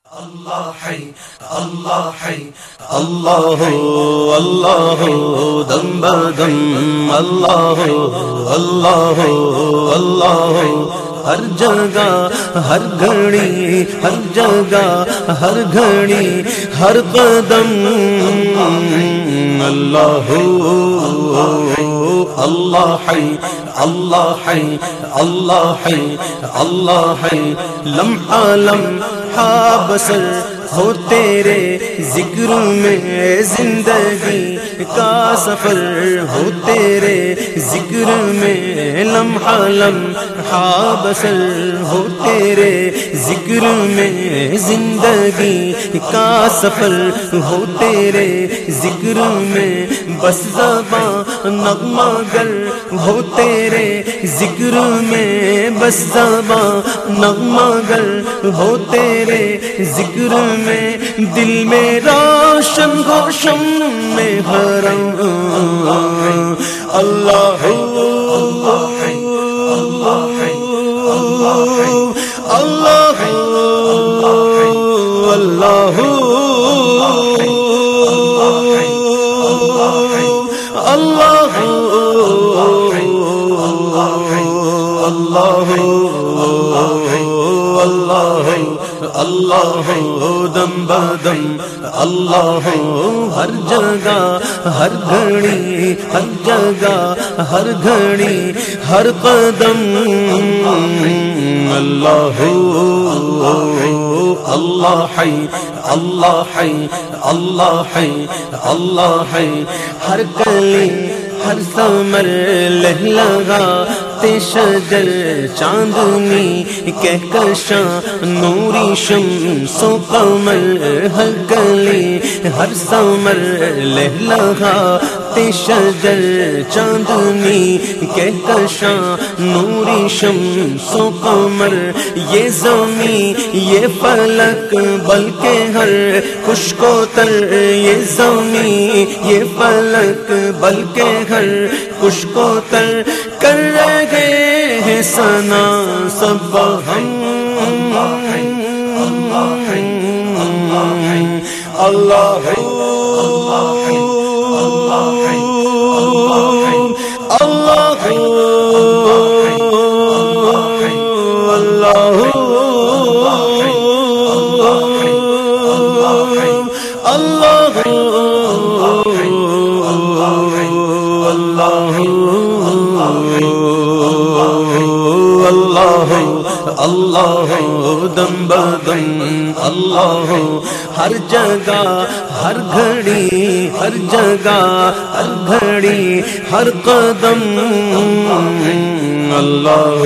اللہ حی اللہ حی اللہ اللہ دم بدم اللہ اللہ اللہ ہر جگہ ہر گھڑی ہر جگہ ہر گھڑی ہر قدم اللہ اللہ حی اللہ حی اللہ حی اللہ حی لمحہ لمحہ بسر ہو تیرے ذکر میں زندگی کا سفر ہو تیرے ذکر میں لمحہ لمحہ بسر ہو تیرے ذکر میں زندگی کا سفر ہو تیرے ذکر میں بس زباں نغمہ گر ہو تیرے ذکر میں بس زباں نغمہ گر ہو تیرے ذکر میں دل میں روشن گوشم میں حرم اللہ اللہ اللہ اللہ اللہ اللہ دم بدم اللہ ہر جگہ ہر گھڑی ہر جگہ ہر گھڑی ہر قدم اللہ اللہ حی اللہ حی اللہ حی اللہ حی ہر کلی ہر ثمر لہلغاتے شجر چاندنی کہکشاں نوری شمس و قمر ہر کلی ہر ثمر لہلغاتے شجر چاندنی کہکشاں نوری شمس و قمر یہ زمین یہ فلک بلکہ ہر خشک و تر یہ زمین یہ فلک بلکہ ہر خشک و تر کر رہے ہیں ثنا سب ہم اللہ اللہ دم بدم اللہ ہر جگہ ہر گھڑی ہر جگہ ہر گھڑی ہر قدم اللہ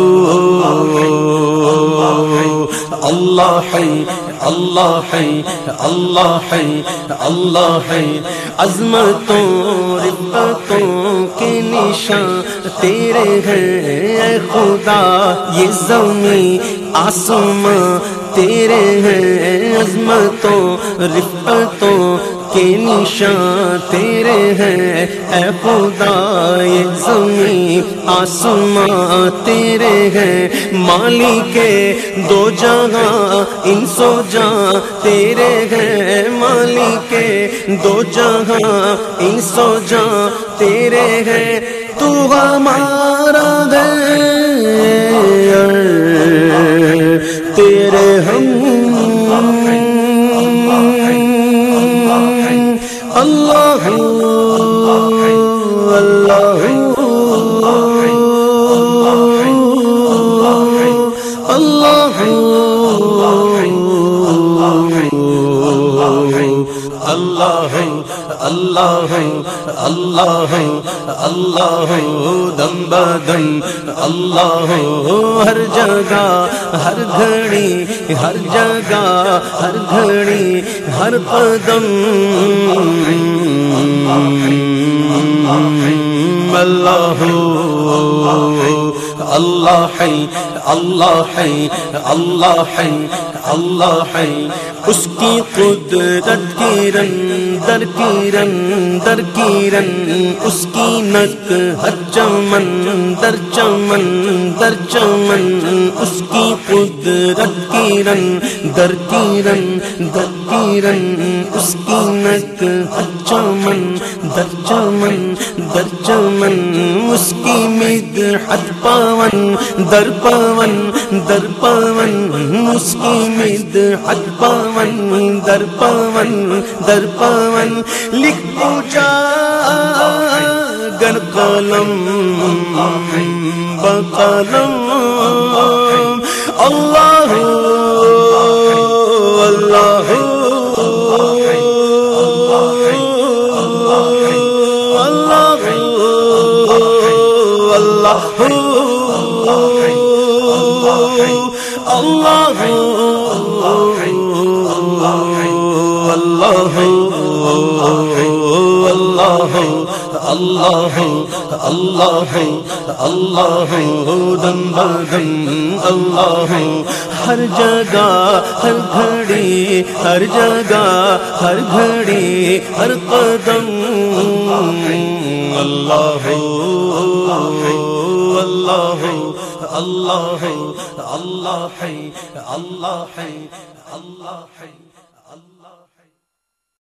اللہ حی اللہ حی اللہ حی اللہ حی عظمتوں رفتوں کے نشان تیرے ہیں اے خدا یہ زمین آسمان تیرے ہیں عظمتوں رفتوں کے نشان تیرے ہیں اے خدا یہ زمین آسمان تیرے ہیں مالک دو جہاں انس و جاں تیرے ہیں مالک دو جہاں انس و جاں تیرے ہیں تو ہمارا ہے تیرے ہم اللہ اللہ اللہ اللہ اللہ اللہ اللہ دم بدم اللہ ہر جگہ ہر گھڑی ہر جگہ ہر گھڑی ہر قدم اللہ اللہ حی اللہ حی اللہ حی اللہ حی اس کی قدرت کی رنگ در کی رن اس کی نک ہر چمن در چمن اس کی قدرت کی رن در کی رن اس کی نک ہر چمن در چمن اس کی مدحت پاون در پاون اس کی مدحت پاون در پاون لکھ پوچھا گر قلم بقلم اللہ اللہ اللہ اللہ اللہ دم بدم اللہ ہر جگہ ہر گھڑی ہر جگہ ہر گھڑی ہر قدم اللہ اللہ اللہ اللہ ہے اللہ ہے اللہ ہے